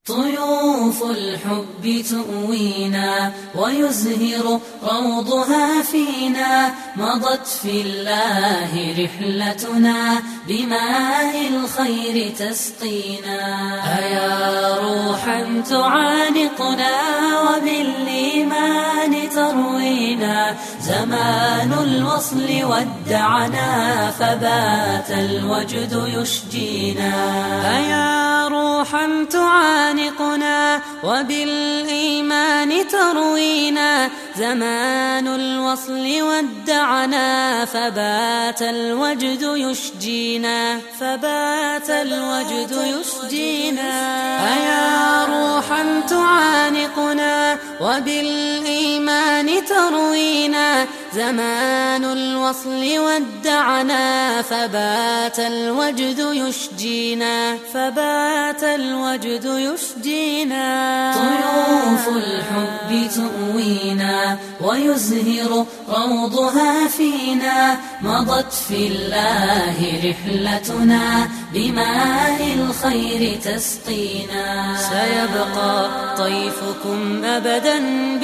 طيوف الحب تؤوينا ويزهر روضها فينا، مضت في الله رحلتنا بماء الخير تسقينا. أيا روحا تعانقنا وبالإيمان تروينا، زمان الوصل ودعنا فبات الوجد يشجينا. أيا روحا تعانقنا وبالإيمان تروينا، زمان الوصل ودعنا فبات الوجد يشجينا. فبات الوجد يشجينا. أيا روحا تعانقنا وبالإيمان تروينا، زمان الوصل ودعنا فبات الوجد يشجينا. فبات الوجد يشجينا. طيوف الحب تؤوينا ويزهر روضها فينا، مضت في الله رحلتنا بماء الخير تسقينا. سيبقى طيفكم أبدا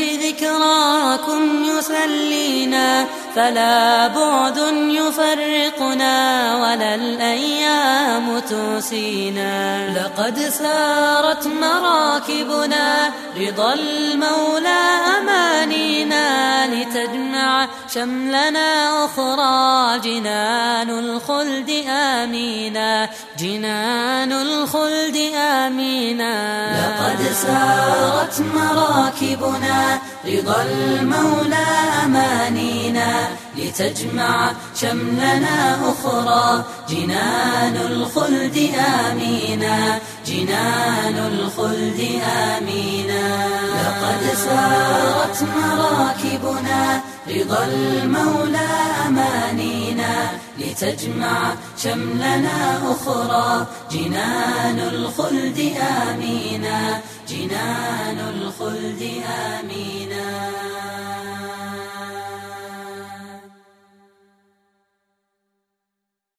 بذكراكم يسلينا، فلا بعد يفرقنا ولا الأيام توسينا. لقد سارت مراكبنا رضا المولى أمانينا، لتجمع شملنا أخرى جنان الخلد آمينا. جنان الخلد آمينا. لقد سارت مراكبنا رضا المولى أمانينا، لتجمع شملنا أخرى جنان الخلد آمينا. جنان الخلد آمينا. لقد سارت مراكبنا رضا المولى أمانينا، لتجمع شملنا أخرى جنان الخلد آمينا. جنان الخلد آمينا.